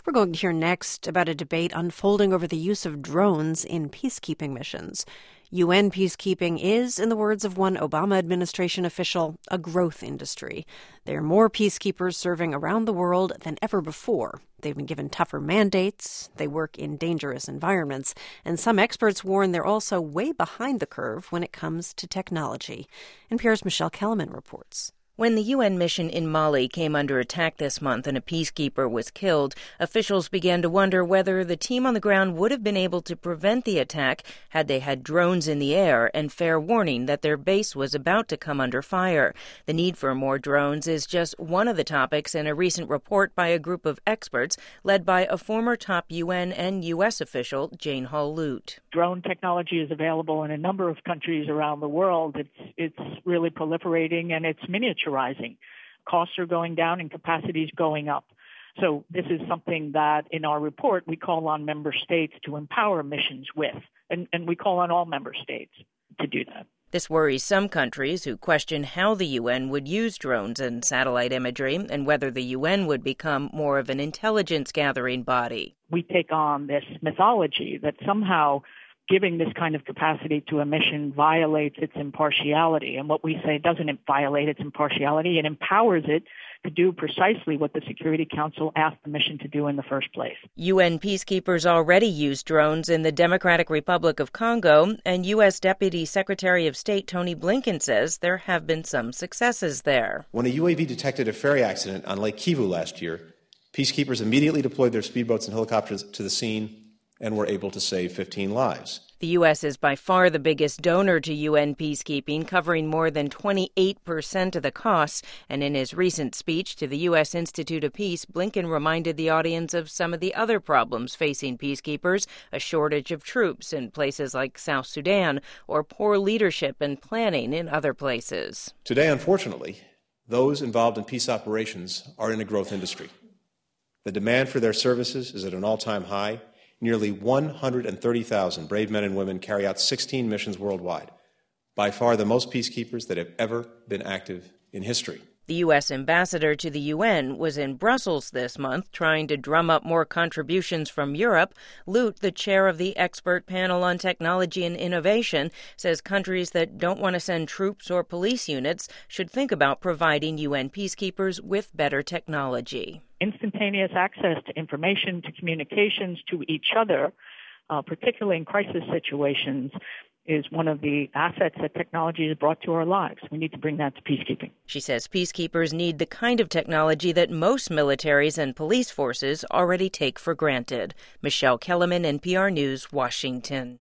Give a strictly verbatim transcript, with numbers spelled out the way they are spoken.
We're going to hear next about a debate unfolding over the use of drones in peacekeeping missions. U N peacekeeping is, in the words of one Obama administration official, a growth industry. There are more peacekeepers serving around the world than ever before. They've been given tougher mandates, they work in dangerous environments, and some experts warn they're also way behind the curve when it comes to technology. N P R's Michelle Kellerman reports. When the U N mission in Mali came under attack this month and a peacekeeper was killed, officials began to wonder whether the team on the ground would have been able to prevent the attack had they had drones in the air and fair warning that their base was about to come under fire. The need for more drones is just one of the topics in a recent report by a group of experts led by a former top U N and U S official, Jane Hall Lute. Drone technology is available in a number of countries around the world. It's, it's really proliferating and it's miniature. Rising. Costs are going down and capacity is going up. So this is something that in our report we call on member states to empower missions with, and, and we call on all member states to do that. This worries some countries who question how the U N would use drones and satellite imagery and whether the U N would become more of an intelligence-gathering body. We take on this mythology that somehow giving this kind of capacity to a mission violates its impartiality. And what we say doesn't violate its impartiality. It empowers it to do precisely what the Security Council asked the mission to do in the first place. U N peacekeepers already use drones in the Democratic Republic of Congo, and U S. Deputy Secretary of State Tony Blinken says there have been some successes there. When a U A V detected a ferry accident on Lake Kivu last year, peacekeepers immediately deployed their speedboats and helicopters to the scene and were able to save fifteen lives. The U S is by far the biggest donor to U N peacekeeping, covering more than twenty-eight percent of the costs. And in his recent speech to the U S. Institute of Peace, Blinken reminded the audience of some of the other problems facing peacekeepers, a shortage of troops in places like South Sudan, or poor leadership and planning in other places. Today, unfortunately, those involved in peace operations are in a growth industry. The demand for their services is at an all-time high. Nearly one hundred thirty thousand brave men and women carry out sixteen missions worldwide, by far the most peacekeepers that have ever been active in history. The U S ambassador to the U N was in Brussels this month trying to drum up more contributions from Europe. Lute, the chair of the expert panel on technology and innovation, says countries that don't want to send troops or police units should think about providing U N peacekeepers with better technology. Instantaneous access to information, to communications, to each other, uh, particularly in crisis situations, is one of the assets that technology has brought to our lives. We need to bring that to peacekeeping. She says peacekeepers need the kind of technology that most militaries and police forces already take for granted. Michelle Kellerman, N P R News, Washington.